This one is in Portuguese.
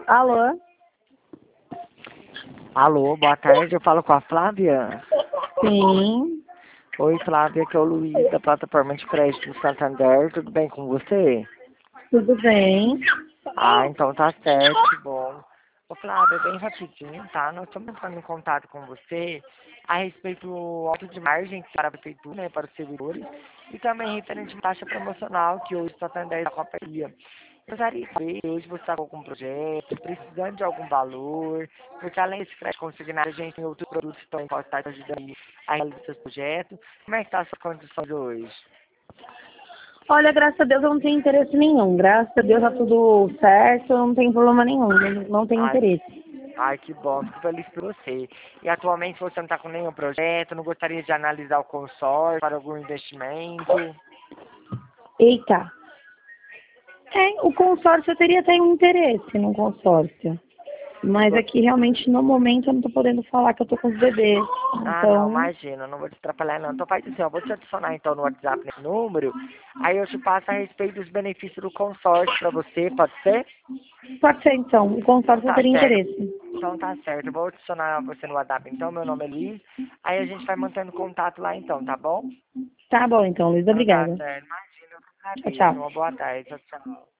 Alô? Alô, boa tarde, eu falo com a Flávia. Sim, Oi, Flávia, que é o Luiz da plataforma de crédito do Santander, tudo bem com você? tudo bem. Ah, então tá certo, que bom. Ô Flávia, bem rapidinho, tá? Nós estamos entrando em contato com você a respeito do auto de margem para a prefeitura, né, para os servidores, e também referente à taxa promocional que hoje o Santander está com a parceria. Gostaria de saber se hoje você está com algum projeto, precisando de algum valor, porque além desse crédito consignado, a gente tem outros produtos que também podem estar te ajudando a realizar seus projetos. Como é que está a sua condição de hoje? Olha, graças a Deus eu não tenho interesse nenhum. Graças a Deus tá tudo certo, eu não tenho problema nenhum. Não tenho Ai, interesse. ai, que bom, fico feliz por você. E atualmente você não está com nenhum projeto, não gostaria de analisar o consórcio para algum investimento? Eita. O consórcio eu teria até um interesse no consórcio. Mas aqui realmente no momento eu não tô podendo falar que eu tô com os bebês. Ah, não, Então, imagina, não vou te atrapalhar não. Então faz assim, ó, vou te adicionar então no WhatsApp nesse número, aí eu te passo a respeito dos benefícios do consórcio para você, pode ser? pode ser então. O Então consórcio eu tá teria certo. interesse. Então tá certo, eu vou adicionar você no WhatsApp então, meu nome é Luiz, aí a gente vai mantendo contato lá então, tá bom? Tá bom então, Luiz. Então tá Obrigada. certo, imagina, eu que Tchau, agradeço. tchau. Uma boa tarde, tchau, tchau.